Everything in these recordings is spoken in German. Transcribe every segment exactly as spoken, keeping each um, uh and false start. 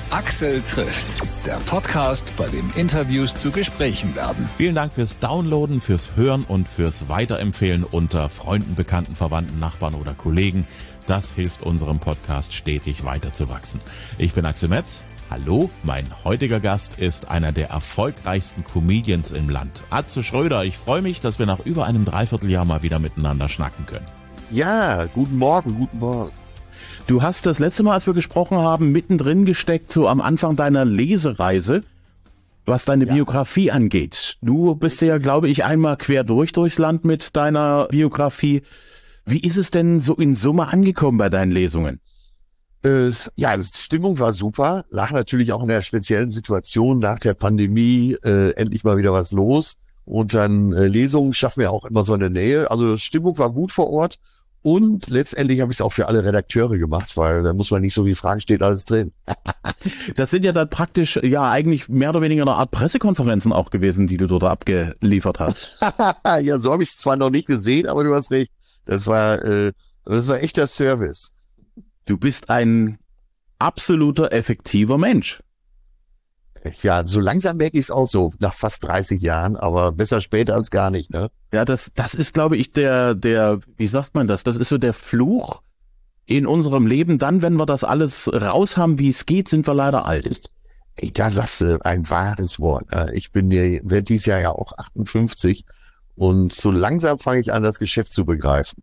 Axel trifft, der Podcast, bei dem Interviews zu Gesprächen werden. Vielen Dank fürs Downloaden, fürs Hören und fürs Weiterempfehlen unter Freunden, Bekannten, Verwandten, Nachbarn oder Kollegen. Das hilft unserem Podcast stetig weiterzuwachsen. Ich bin Axel Metz. Hallo, mein heutiger Gast ist einer der erfolgreichsten Comedians im Land. Atze Schröder, ich freue mich, dass wir nach über einem Dreivierteljahr mal wieder miteinander schnacken können. Ja, guten Morgen, guten Morgen. Du hast das letzte Mal, als wir gesprochen haben, mittendrin gesteckt, so am Anfang deiner Lesereise, was deine ja. Biografie angeht. Du bist ja, glaube ich, einmal quer durch durchs Land mit deiner Biografie. Wie ist es denn so in Summe angekommen bei deinen Lesungen? Äh, ja, die Stimmung war super. Lag natürlich auch in der speziellen Situation nach der Pandemie, äh, endlich mal wieder was los. Und dann äh, Lesungen schaffen wir auch immer so eine Nähe. Also Stimmung war gut vor Ort. Und letztendlich habe ich es auch für alle Redakteure gemacht, weil da muss man nicht so viele Fragen, steht alles drin. Das sind ja dann praktisch, ja eigentlich mehr oder weniger eine Art Pressekonferenzen auch gewesen, die du dort abgeliefert hast. Ja, so habe ich es zwar noch nicht gesehen, aber du hast recht. Das war, äh, das war echter Service. Du bist ein absoluter effektiver Mensch. Ja, so langsam merke ich es auch so, nach fast dreißig Jahren, aber besser später als gar nicht, ne? Ja, das, das ist, glaube ich, der, der, wie sagt man das? Das ist so der Fluch in unserem Leben. Dann, wenn wir das alles raus haben, wie es geht, sind wir leider alt. Ey, da sagst du ein wahres Wort. Ich bin ja, werde dieses Jahr ja auch achtundfünfzig und so langsam fange ich an, das Geschäft zu begreifen.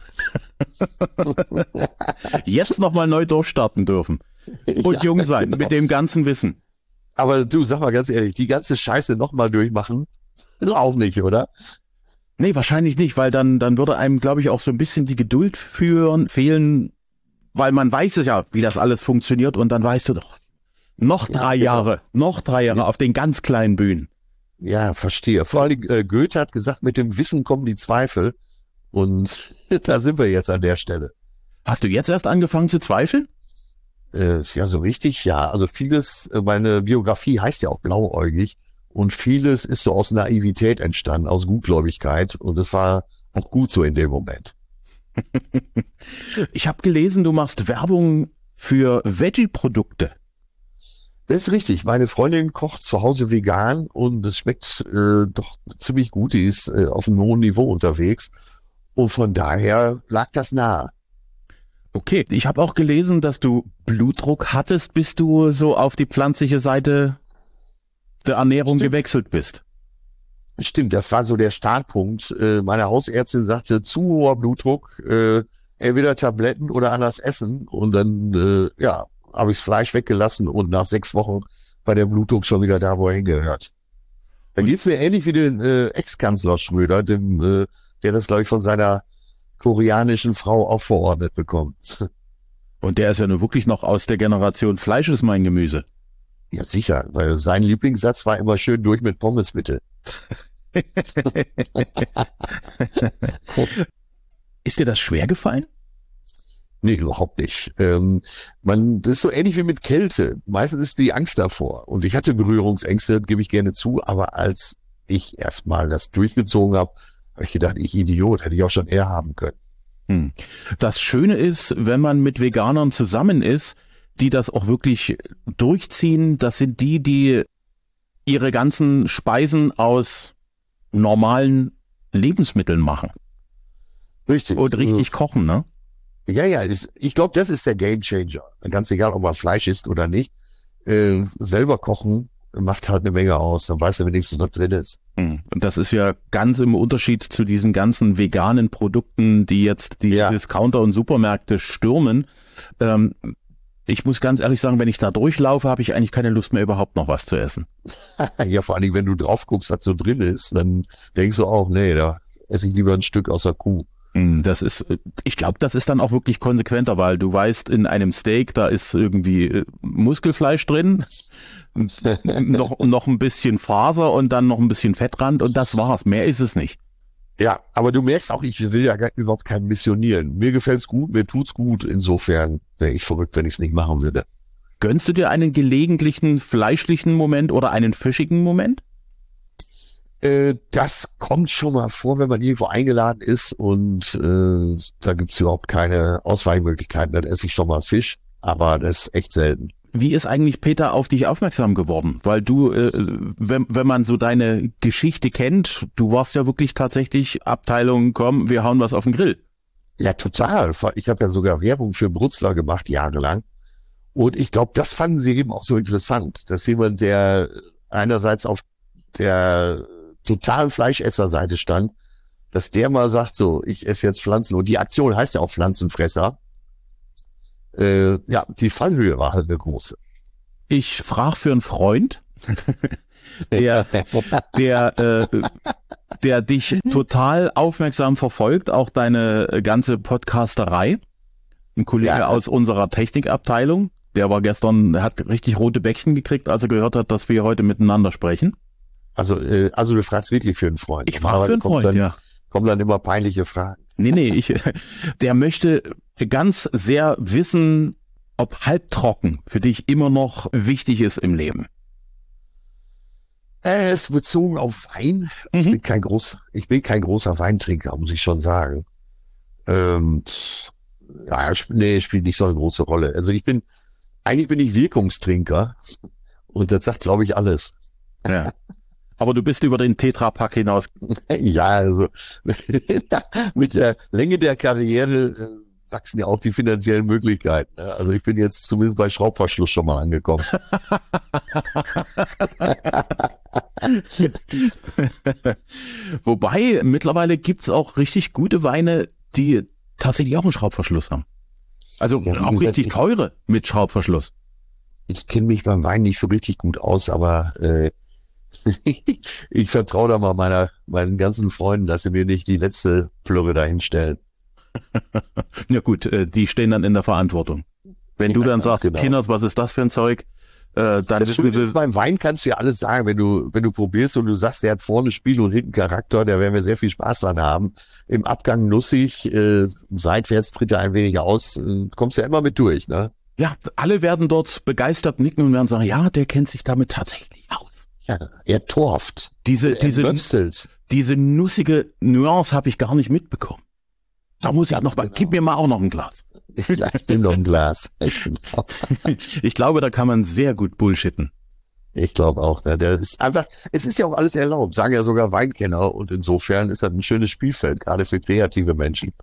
Jetzt nochmal neu durchstarten dürfen. Und ja, jung sein, genau. Mit dem ganzen Wissen. Aber du, sag mal ganz ehrlich, die ganze Scheiße nochmal durchmachen, auch nicht, oder? Nee, wahrscheinlich nicht, weil dann dann würde einem, glaube ich, auch so ein bisschen die Geduld führen, fehlen, weil man weiß es ja, wie das alles funktioniert und dann weißt du doch, noch drei ja, Jahre, genau. noch drei Jahre ja. auf den ganz kleinen Bühnen. Ja, verstehe. Vor allem äh, Goethe hat gesagt, mit dem Wissen kommen die Zweifel und da sind wir jetzt an der Stelle. Hast du jetzt erst angefangen zu zweifeln? Äh, ist ja so richtig, ja. Also vieles, meine Biografie heißt ja auch blauäugig und vieles ist so aus Naivität entstanden, aus Gutgläubigkeit und das war auch gut so in dem Moment. Ich habe gelesen, du machst Werbung für Veggie-Produkte. Das ist richtig. Meine Freundin kocht zu Hause vegan und es schmeckt äh, doch ziemlich gut. Die ist äh, auf einem hohen Niveau unterwegs und von daher lag das nahe. Okay, ich habe auch gelesen, dass du Blutdruck hattest, bis du so auf die pflanzliche Seite der Ernährung Stimmt. gewechselt bist. Stimmt, das war so der Startpunkt. Äh, meine Hausärztin sagte, zu hoher Blutdruck, äh, entweder Tabletten oder anders essen. Und dann äh, ja, habe ich das Fleisch weggelassen und nach sechs Wochen war der Blutdruck schon wieder da, wo er hingehört. Dann geht's mir ähnlich wie den äh, Ex-Kanzler Schröder, dem, äh, der das, glaube ich, von seiner koreanischen Frau auch verordnet bekommt. Und der ist ja nur wirklich noch aus der Generation Fleisch ist mein Gemüse. Ja, sicher, weil sein Lieblingssatz war immer schön durch mit Pommes, bitte. Ist dir das schwer gefallen? Nee, überhaupt nicht. Ähm, man, das ist so ähnlich wie mit Kälte. Meistens ist die Angst davor. Und ich hatte Berührungsängste, gebe ich gerne zu, aber als ich erstmal das durchgezogen habe, habe ich gedacht, ich Idiot, hätte ich auch schon eher haben können. Hm. Das Schöne ist, wenn man mit Veganern zusammen ist, die das auch wirklich durchziehen, das sind die, die ihre ganzen Speisen aus normalen Lebensmitteln machen. Richtig. Und richtig äh, kochen, ne? Ja, ja, ich, ich glaube, das ist der Gamechanger. Ganz egal, ob man Fleisch isst oder nicht. Äh, selber kochen macht halt eine Menge aus, dann weißt du wenigstens, was drin ist. Und das ist ja ganz im Unterschied zu diesen ganzen veganen Produkten, die jetzt die ja. Discounter und Supermärkte stürmen. Ähm, ich muss ganz ehrlich sagen, wenn ich da durchlaufe, habe ich eigentlich keine Lust mehr, überhaupt noch was zu essen. Ja, vor allem, wenn du drauf guckst, was so drin ist, dann denkst du auch, nee, da esse ich lieber ein Stück aus der Kuh. Das ist, ich glaube, das ist dann auch wirklich konsequenter, weil du weißt, in einem Steak, da ist irgendwie Muskelfleisch drin, noch, noch ein bisschen Faser und dann noch ein bisschen Fettrand und das war's. Mehr ist es nicht. Ja, aber du merkst auch, ich will ja gar, überhaupt kein Missionieren. Mir gefällt's gut, mir tut's gut. Insofern wäre ich verrückt, wenn ich es nicht machen würde. Gönnst du dir einen gelegentlichen fleischlichen Moment oder einen fischigen Moment? Äh, das kommt schon mal vor, wenn man irgendwo eingeladen ist und äh, da gibt's überhaupt keine Ausweichmöglichkeiten. Dann esse ich schon mal Fisch, aber das ist echt selten. wie ist eigentlich Peter auf dich aufmerksam geworden? Weil du, äh, wenn, wenn man so deine Geschichte kennt, du warst ja wirklich tatsächlich Abteilung, komm, wir hauen was auf den Grill. Ja, total. Ich habe ja sogar Werbung für Brutzler gemacht, jahrelang. Und ich glaube, das fanden sie eben auch so interessant, dass jemand, der einerseits auf der totalen Fleischesserseite stand, dass der mal sagt, so, ich esse jetzt Pflanzen. Und die Aktion heißt ja auch Pflanzenfresser. Äh, ja, die Fallhöhe war halt eine große. Ich frage für einen Freund, der, der, äh, der dich total aufmerksam verfolgt, auch deine ganze Podcasterei. Ein Kollege ja. aus unserer Technikabteilung, der war gestern, hat richtig rote Bäckchen gekriegt, als er gehört hat, dass wir heute miteinander sprechen. Also, äh, also du fragst wirklich für einen Freund. Ich frage für einen Freund, dann, ja. Kommen dann immer peinliche Fragen. Nee, nee, ich, der möchte ganz sehr wissen, ob halbtrocken für dich immer noch wichtig ist im Leben. Äh, es ist bezogen auf Wein. Mhm. Ich bin kein groß, ich bin kein großer Weintrinker, muss ich schon sagen. Ähm, ja, nee, spielt nicht so eine große Rolle. Also ich bin, eigentlich bin ich Wirkungstrinker und das sagt, glaube ich, alles. Ja. Aber du bist über den Tetra-Pack hinaus. Ja, also mit der Länge der Karriere äh, wachsen ja auch die finanziellen Möglichkeiten. Ne? Also ich bin jetzt zumindest bei Schraubverschluss schon mal angekommen. Wobei, mittlerweile gibt's auch richtig gute Weine, die tatsächlich auch einen Schraubverschluss haben. Also ja, auch gesagt, richtig teure mit Schraubverschluss. Ich kenne mich beim Wein nicht so richtig gut aus, aber äh, ich vertraue da mal meiner, meinen ganzen Freunden, dass sie mir nicht die letzte Plörre dahinstellen. Ja gut, die stehen dann in der Verantwortung. Wenn ja, du dann sagst, genau. Kinders, was ist das für ein Zeug? Äh, dann das wissen wir. Beim Wein kannst du ja alles sagen, wenn du wenn du probierst und du sagst, der hat vorne Spiel und hinten Charakter, da werden wir sehr viel Spaß dran haben. Im Abgang nussig, äh, seitwärts tritt er ein wenig aus, äh, kommst ja immer mit durch, ne? Ja, alle werden dort begeistert nicken und werden sagen, ja, der kennt sich damit tatsächlich aus. Ja, er torft. Diese, er diese, diese nussige Nuance habe ich gar nicht mitbekommen. Da muss ich noch mal, genau. Gib mir mal auch noch ein Glas. Ich nehme noch ein Glas. Ich glaube, da kann man sehr gut bullshitten. Ich glaube auch. Der ist einfach, es ist ja auch alles erlaubt, sagen ja sogar Weinkenner und insofern ist das ein schönes Spielfeld, gerade für kreative Menschen.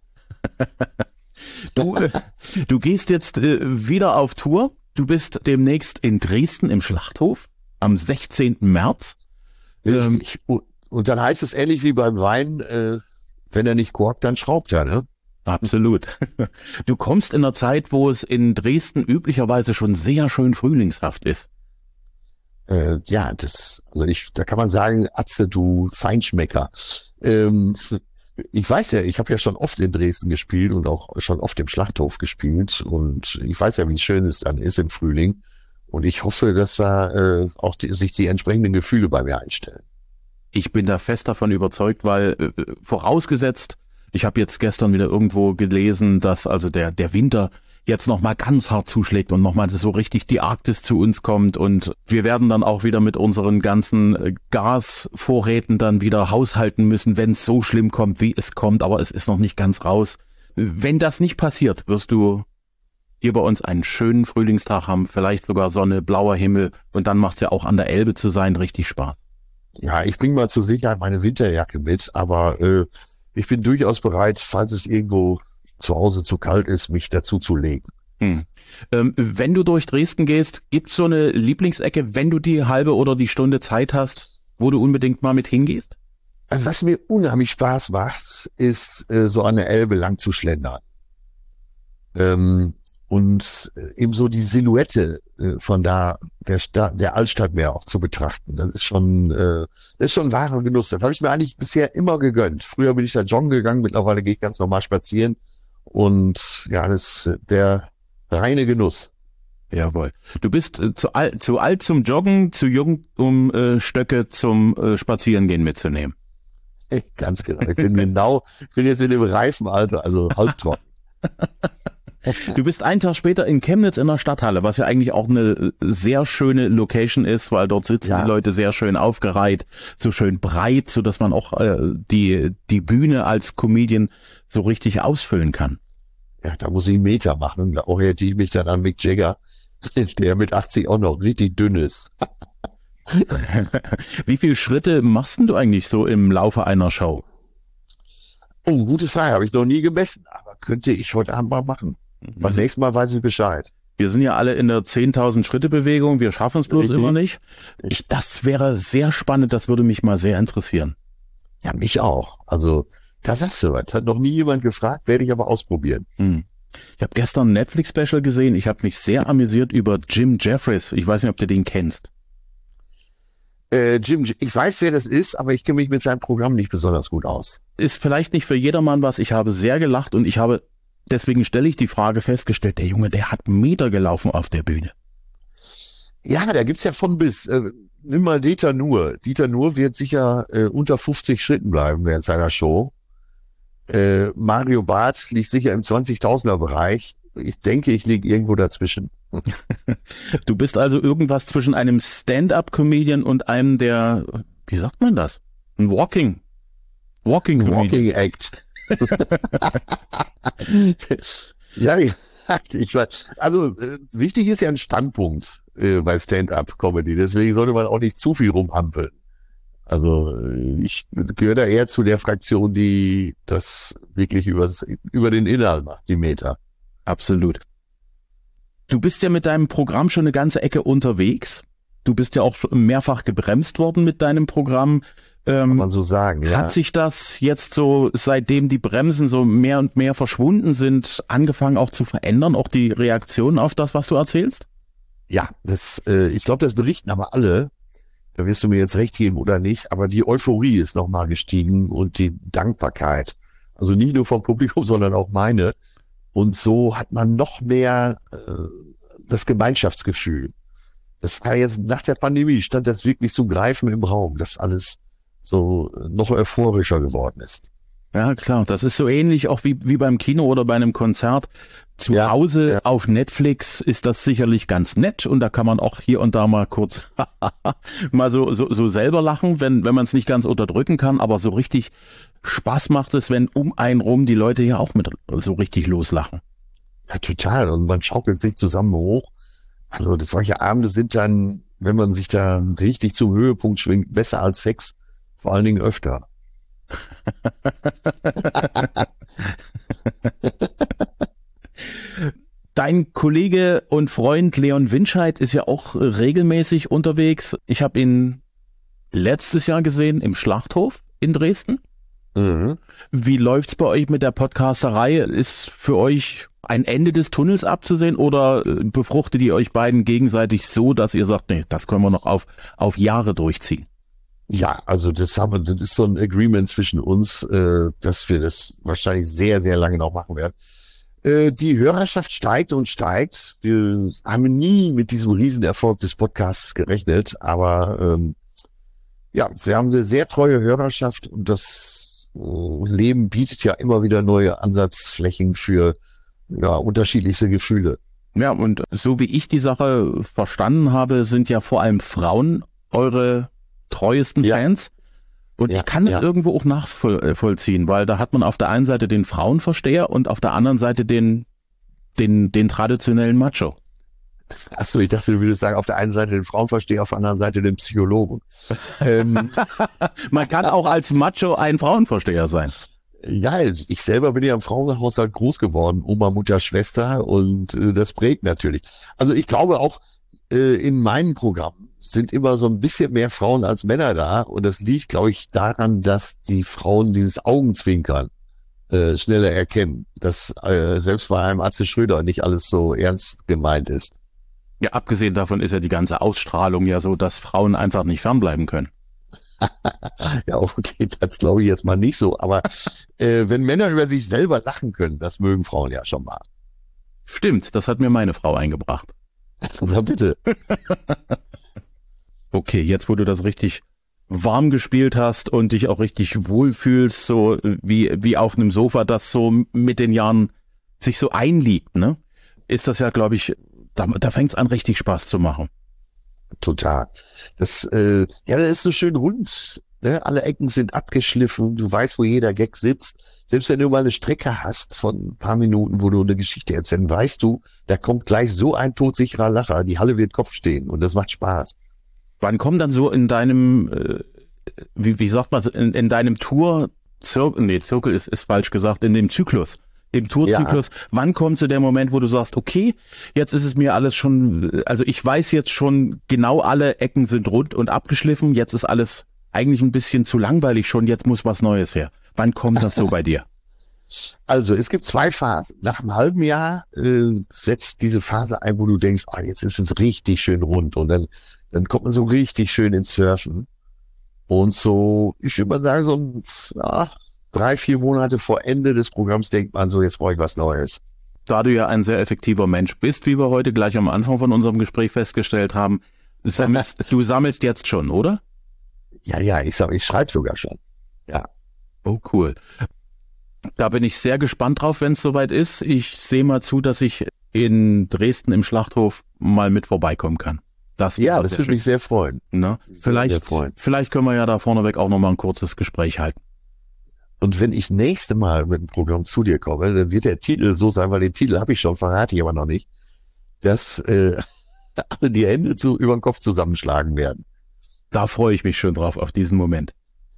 Du, äh, du gehst jetzt äh, wieder auf Tour. Du bist demnächst in Dresden im Schlachthof. Am sechzehnten März. Richtig. Ähm, und dann heißt es ähnlich wie beim Wein, äh, wenn er nicht korkt, dann schraubt er, ne? Absolut. Du kommst in einer Zeit, wo es in Dresden üblicherweise schon sehr schön frühlingshaft ist. Äh, ja, das, also ich, da kann man sagen, Atze, du Feinschmecker. Ähm, ich weiß ja, ich habe ja schon oft in Dresden gespielt und auch schon oft im Schlachthof gespielt und ich weiß ja, wie schön es dann ist im Frühling. Und ich hoffe, dass da äh, auch die, sich die entsprechenden Gefühle bei mir einstellen. Ich bin da fest davon überzeugt, weil äh, vorausgesetzt, ich habe jetzt gestern wieder irgendwo gelesen, dass also der der Winter jetzt nochmal ganz hart zuschlägt und nochmal so richtig die Arktis zu uns kommt und wir werden dann auch wieder mit unseren ganzen Gasvorräten dann wieder haushalten müssen, wenn es so schlimm kommt, wie es kommt, aber es ist noch nicht ganz raus. Wenn das nicht passiert, wirst du hier bei uns einen schönen Frühlingstag haben, vielleicht sogar Sonne, blauer Himmel und dann macht's ja auch an der Elbe zu sein richtig Spaß. Ja, ich bringe mal zur Sicherheit meine Winterjacke mit, aber äh, ich bin durchaus bereit, falls es irgendwo zu Hause zu kalt ist, mich dazu zu legen. Hm. Ähm, wenn du durch Dresden gehst, gibt's so eine Lieblingsecke, wenn du die halbe oder die Stunde Zeit hast, wo du unbedingt mal mit hingehst? Also was mir unheimlich Spaß macht, ist äh, so an der Elbe lang zu schlendern. Ähm, Und eben so die Silhouette von da, der Stadt, der Altstadt mehr auch zu betrachten. Das ist schon, äh, das ist schon ein wahrer Genuss. Das habe ich mir eigentlich bisher immer gegönnt. Früher bin ich da joggen gegangen, mittlerweile gehe ich ganz normal spazieren. Und ja, das ist der reine Genuss. Jawohl. Du bist äh, zu, alt, zu alt zum Joggen, zu jung, um äh, Stöcke zum äh, Spazierengehen mitzunehmen. Ganz genau. Ich bin genau, ich bin jetzt in dem Reifenalter, also halbtrocken. Du bist einen Tag später in Chemnitz in der Stadthalle, was ja eigentlich auch eine sehr schöne Location ist, weil dort sitzen ja. die Leute sehr schön aufgereiht, so schön breit, so dass man auch äh, die die Bühne als Comedian so richtig ausfüllen kann. Ja, da muss ich einen Meter machen. Da orientiere ich mich dann an Mick Jagger. der mit achtzig auch noch richtig dünn ist. Wie viele Schritte machst denn du eigentlich so im Laufe einer Show? Oh, gute Frage, habe ich noch nie gemessen, aber könnte ich heute Abend mal machen. Beim nächsten Mal weiß ich Bescheid. Wir sind ja alle in der zehntausend Schritte Bewegung, wir schaffen es bloß Richtig. immer nicht. Ich, das wäre sehr spannend, das würde mich mal sehr interessieren. Ja, mich auch. Also, da sagst du was. Hat noch nie jemand gefragt, werde ich aber ausprobieren. Hm. Ich habe gestern ein Netflix-Special gesehen, ich habe mich sehr amüsiert über Jim Jeffries. Ich weiß nicht, ob du den kennst. Äh, Jim, ich weiß, wer das ist, aber ich kenne mich mit seinem Programm nicht besonders gut aus. Ist vielleicht nicht für jedermann was, ich habe sehr gelacht und ich habe, deswegen stelle ich die Frage festgestellt, der Junge, der hat Meter gelaufen auf der Bühne. Ja, da gibt's ja von bis. Äh, nimm mal Dieter Nuhr. Dieter Nuhr wird sicher äh, unter fünfzig Schritten bleiben während seiner Show. Äh, Mario Barth liegt sicher im zwanzigtausender Bereich. Ich denke, ich liege irgendwo dazwischen. Du bist also irgendwas zwischen einem Stand-up-Comedian und einem der, wie sagt man das? Ein Walking. Walking Comedian. Walking Act. Ja, ich weiß. Also äh, wichtig ist ja ein Standpunkt äh, bei Stand-up-Comedy. Deswegen sollte man auch nicht zu viel rumhampeln. Also äh, ich gehöre da eher zu der Fraktion, die das wirklich übers, über den Inhalt macht, die Meter. Absolut. Du bist ja mit deinem Programm schon eine ganze Ecke unterwegs. Du bist ja auch schon mehrfach gebremst worden mit deinem Programm. Ähm, Kann man so sagen, ja. Hat sich das jetzt so, seitdem die Bremsen so mehr und mehr verschwunden sind, angefangen auch zu verändern, auch die Reaktion auf das, was du erzählst? Ja, das, äh, ich glaube, das berichten aber alle. Da wirst du mir jetzt recht geben oder nicht, aber die Euphorie ist nochmal gestiegen und die Dankbarkeit. Also nicht nur vom Publikum, sondern auch meine. Und so hat man noch mehr äh, das Gemeinschaftsgefühl. Das war jetzt nach der Pandemie, stand das wirklich zum Greifen im Raum, dass alles so noch euphorischer geworden ist. Ja, klar. Das ist so ähnlich auch wie, wie beim Kino oder bei einem Konzert. Zu Ja, Hause ja. auf Netflix ist das sicherlich ganz nett und da kann man auch hier und da mal kurz mal so, so, so selber lachen, wenn, wenn man es nicht ganz unterdrücken kann, aber so richtig Spaß macht es, wenn um einen rum die Leute ja auch mit so richtig loslachen. Ja, total. Und man schaukelt sich zusammen hoch. Also das, solche Abende sind dann, wenn man sich da richtig zum Höhepunkt schwingt, besser als Sex. Vor allen Dingen öfter. Dein Kollege und Freund Leon Winscheid ist ja auch regelmäßig unterwegs. Ich habe ihn letztes Jahr gesehen im Schlachthof in Dresden. Mhm. Wie läuft's bei euch mit der Podcasterei? Ist für euch ein Ende des Tunnels abzusehen oder befruchtet ihr euch beiden gegenseitig so, dass ihr sagt, nee, das können wir noch auf, auf Jahre durchziehen? Ja, also das haben wir, das ist so ein Agreement zwischen uns, äh, dass wir das wahrscheinlich sehr, sehr lange noch machen werden. Äh, die Hörerschaft steigt und steigt. Wir haben nie mit diesem Riesenerfolg des Podcasts gerechnet, aber ähm, ja, wir haben eine sehr treue Hörerschaft und das äh, Leben bietet ja immer wieder neue Ansatzflächen für ja unterschiedlichste Gefühle. Ja, und so wie ich die Sache verstanden habe, sind ja vor allem Frauen eure treuesten Ja. Fans. Und Ja, ich kann es ja. irgendwo auch nachvollziehen, weil da hat man auf der einen Seite den Frauenversteher und auf der anderen Seite den, den, den traditionellen Macho. Achso, ich dachte, du würdest sagen, auf der einen Seite den Frauenversteher, auf der anderen Seite den Psychologen. ähm, Man kann auch als Macho ein Frauenversteher sein. Ja, ich selber bin ja im Frauenhaushalt groß geworden, Oma, Mutter, Schwester und äh, das prägt natürlich. Also ich glaube auch, äh, in meinen Programmen sind immer so ein bisschen mehr Frauen als Männer da und das liegt, glaube ich, daran, dass die Frauen dieses Augenzwinkern äh, schneller erkennen, dass äh, selbst bei einem Atze Schröder nicht alles so ernst gemeint ist. Ja, abgesehen davon ist ja die ganze Ausstrahlung ja so, dass Frauen einfach nicht fernbleiben können. Ja, okay, das glaube ich jetzt mal nicht so, aber äh, wenn Männer über sich selber lachen können, das mögen Frauen ja schon mal. Stimmt, das hat mir meine Frau eingebracht. Na bitte. Okay, jetzt wo du das richtig warm gespielt hast und dich auch richtig wohlfühlst, so wie wie auf einem Sofa, das so mit den Jahren sich so einliegt, ne? Ist das ja, glaube ich, da, da fängt's an, richtig Spaß zu machen. Total. Das, äh, ja, das ist so schön rund Ne? Alle Ecken sind abgeschliffen, du weißt, wo jeder Gag sitzt. Selbst wenn du mal eine Strecke hast von ein paar Minuten, wo du eine Geschichte erzählst, weißt du, da kommt gleich so ein todsicherer Lacher, die Halle wird Kopf stehen und das macht Spaß. Wann kommt dann so in deinem, äh, wie, wie sagt man, in, in deinem Tour, Zirkel, nee, Zirkel ist, ist falsch gesagt, in dem Zyklus, im Tourzyklus, ja. Wann kommt so der Moment, wo du sagst, okay, jetzt ist es mir alles schon, also ich weiß jetzt schon, genau alle Ecken sind rund und abgeschliffen, jetzt ist alles eigentlich ein bisschen zu langweilig schon, jetzt muss was Neues her. Wann kommt das so bei dir? Also es gibt zwei Phasen. Nach einem halben Jahr äh, setzt diese Phase ein, wo du denkst, ah, jetzt ist es richtig schön rund und dann dann kommt man so richtig schön ins Surfen. Und so, ich würde mal sagen, so ja, drei, vier Monate vor Ende des Programms denkt man so, jetzt brauche ich was Neues. Da du ja ein sehr effektiver Mensch bist, wie wir heute gleich am Anfang von unserem Gespräch festgestellt haben, sammelst, du sammelst jetzt schon, oder? Ja, ja, ich sag, ich schreibe sogar schon. Ja. Oh, cool. Da bin ich sehr gespannt drauf, wenn es soweit ist. Ich sehe mal zu, dass ich in Dresden im Schlachthof mal mit vorbeikommen kann. Das ja, das würde mich sehr freuen. Na, vielleicht, sehr freuen. Vielleicht können wir ja da vorneweg auch noch mal ein kurzes Gespräch halten. Und wenn ich nächste Mal mit dem Programm zu dir komme, dann wird der Titel so sein, weil den Titel habe ich schon, verrate ich aber noch nicht, dass äh, alle die Hände zu über den Kopf zusammenschlagen werden. Da freue ich mich schon drauf, auf diesen Moment.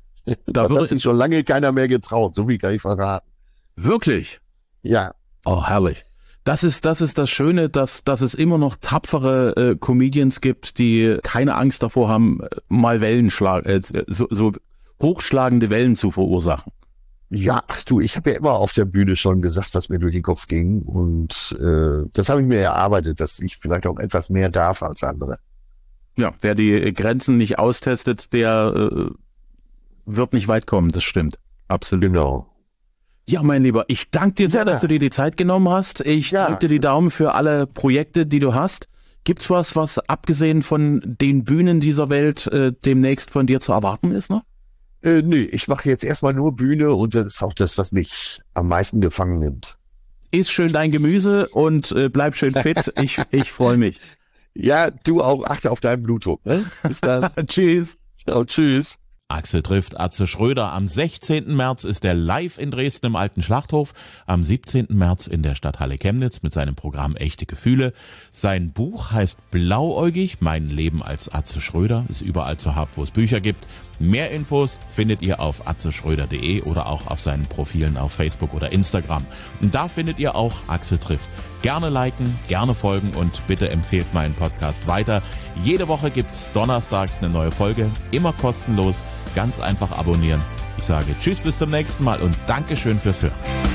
Da das hat sich schon lange keiner mehr getraut, so viel kann ich verraten. Wirklich? Ja. Oh, herrlich. Das ist, das ist das Schöne, dass, dass es immer noch tapfere äh, Comedians gibt, die keine Angst davor haben, mal Wellen schlag, äh, so, so hochschlagende Wellen zu verursachen. Ja, ach du, ich habe ja immer auf der Bühne schon gesagt, was mir durch den Kopf ging und äh, das habe ich mir erarbeitet, dass ich vielleicht auch etwas mehr darf als andere. Ja, wer die Grenzen nicht austestet, der äh, wird nicht weit kommen, das stimmt. Absolut. Genau. Ja, mein Lieber, ich danke dir sehr, ja, dass du dir die Zeit genommen hast. Ich ja, drücke dir die Daumen für alle Projekte, die du hast. Gibt's was, was abgesehen von den Bühnen dieser Welt äh, demnächst von dir zu erwarten ist noch? Äh, nee, ich mache jetzt erstmal nur Bühne und das ist auch das, was mich am meisten gefangen nimmt. Iss schön dein Gemüse und äh, bleib schön fit. Ich, ich freue mich. Ja, du auch, achte auf deinen Blutdruck. Ne? Bis dann. Tschüss. Ciao, tschüss. Axel trifft Atze Schröder. Am sechzehnten März ist er live in Dresden im Alten Schlachthof. Am siebzehnten März in der Stadthalle Chemnitz mit seinem Programm Echte Gefühle. Sein Buch heißt Blauäugig, mein Leben als Atze Schröder. Ist überall zu haben, wo es Bücher gibt. Mehr Infos findet ihr auf atzeschröder punkt de oder auch auf seinen Profilen auf Facebook oder Instagram. Und da findet ihr auch Axel trifft. Gerne liken, gerne folgen und bitte empfehlt meinen Podcast weiter. Jede Woche gibt's donnerstags eine neue Folge, immer kostenlos, ganz einfach abonnieren. Ich sage tschüss, bis zum nächsten Mal und Dankeschön fürs Hören.